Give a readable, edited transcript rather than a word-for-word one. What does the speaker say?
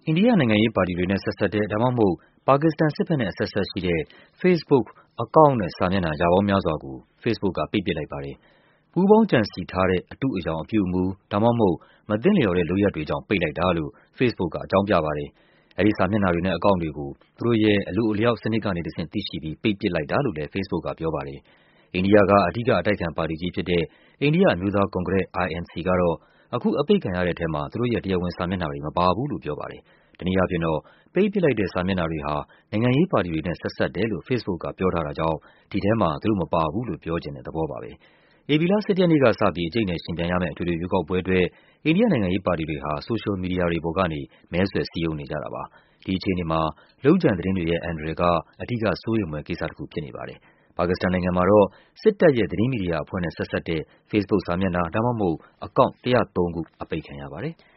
အိန္ဒိယနိုင်ငံရေးပါတီတွေနဲ့ဆက်စပ်တဲ့ ဒါမှမဟုတ် ပါကစ္စတန်စစ်ဘက်နဲ့အဆက်အစပ်ရှိတဲ့ Facebook အကောင့်နဲ့ စာမျက်နှာ ရာပေါင်းများစွာကို Facebook က ပိတ်ပစ်လိုက်ပါတယ်။ ပူးပေါင်းကြံစည်ထားတဲ့ အတုအယောင် အပြုအမူ ဒါမှမဟုတ် မသင့်လျော်တဲ့လုပ်ရပ်တွေကြောင့် ပိတ်လိုက်တာလို့ Facebook က အကြောင်းပြပါတယ်။ အဲဒီစာမျက်နှာတွေနဲ့ အကောင့်တွေကို သူတို့ရဲ့ အလိုအလျောက်စနစ်ကနေတဆင့် သိရှိပြီး ပိတ်ပစ်လိုက်တာလို့လည်း Facebook ကပြောပါတယ်။ အိန္ဒိယက အဓိကအတိုက်အခံပါတီကြီးဖြစ်တဲ့ အိန္ဒိယအမျိုးသားကွန်ဂရက် (INC) ကတော့ အခု အပိတ်ခံရတဲ့ထဲမှာ သူတို့ရဲ့ တရားဝင်စာမျက်နှာတွေ မပါဘူးလို့ပြောပါတယ်။ တနည်းအားဖြင့်တော့ ပိတ်ပစ်လိုက်တဲ့ စာမျက်နှာတွေဟာ နိုင်ငံရေးပါတီတွေနဲ့ ဆက်စပ်တယ်လို့ Facebook က ပြောထားတာကြောင့် ဒီထဲမှာ သူတို့မပါဘူးလို့ ပြောချင်တဲ့သဘောပါပဲ။ ဧပြီလ ၁၁ ရက်နေ့ကစပြီး အကျိတ်အနယ်ယှဉ်ပြိုင်ရမယ့် အထွေထွေရွေးကောက်ပွဲအတွက် အိန္ဒိယနိုင်ငံရေးပါတီတွေဟာ ဆိုရှယ်မီဒီယာတွေပေါ်ကနေ မဲဆွယ်စည်းရုံးနေကြတာပါ။ ဒီအခြေအနေမှာ လုပ်ကြံသတင်းတွေရဲ့ အန္တရာယ်က အဓိကစိုးရိမ်ဖွယ်ကိစ္စတခုဖြစ်နေပါတယ်။ ပါကစ္စတန်နိုင်ငံမှာတော့ စစ်တပ်ရဲ့ သတင်းမီဒီယာအဖွဲ့နဲ့ဆက်စပ်တဲ့ Facebook စာမျက်နှာ ဒါမှမဟုတ် အကောင့် ၁၀၃ ခု အပိတ်ခံရပါတယ်။